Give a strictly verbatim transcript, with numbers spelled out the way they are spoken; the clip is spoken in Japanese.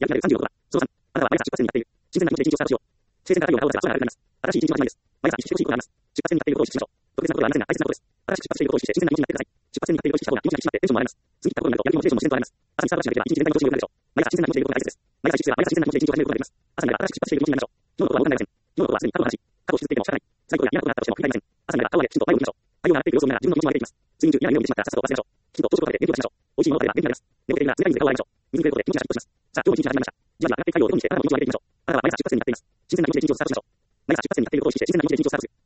やる気が出るさんじゅうろくドラ。そのさん、あなたは毎朝出発になっている。新鮮な気持ちで一日をスタートしよう。生鮮な太陽が顔を出したら空があります。新しい一日の始まりです。毎朝一日欲しいことがあります。出発点になっていることを意識しましょう。特別なことはありませんが、大切なことです。新しく出発していることを意識して新鮮な気持ちになってください。出発点になっていることを意識した方が気持ちが引き締まってテンションも上がります。次に行ったことになるとやる気もモチベーションも自然と上がります。朝にスタートしなければ一日全体の気持ちが良くなるでしょう。毎朝新鮮な気持ちでいることが大切です。毎朝新鮮な気持ちで一日を始めることができます。朝になれば新しく出発点になっていることを意識して新鮮な気持ちでいることを意識していることになりましょう。今日のことは動かないません。今日のことはすでに過去の話。過去を引きずっていても仕方ない。辛いことが嫌なことがあったとしても振り返りません。朝になればタワーできちんと前を向きましょう。太陽が上がっている様子を見ながら自分の道を歩いていきます。睡眠中嫌な夢を見てしまったらさっさと忘れましょう。きちんと朝食を食べて元気を出しましょう。美味しいものを食べれば元気になります。寝起きでいるなら冷たい水で顔を洗いましょう。水に触れることで気持ちがシャキッとします。さあ、今日も一日始まりました。じわじわ上がっていく太陽を手にしてあなたの道を歩いていきましょう。あなたは毎朝出発点になっています。新鮮な気持ちで一日をスタートしましょう。毎朝出発点になっていることを意識して新鮮な気持ちで一日をスタートする。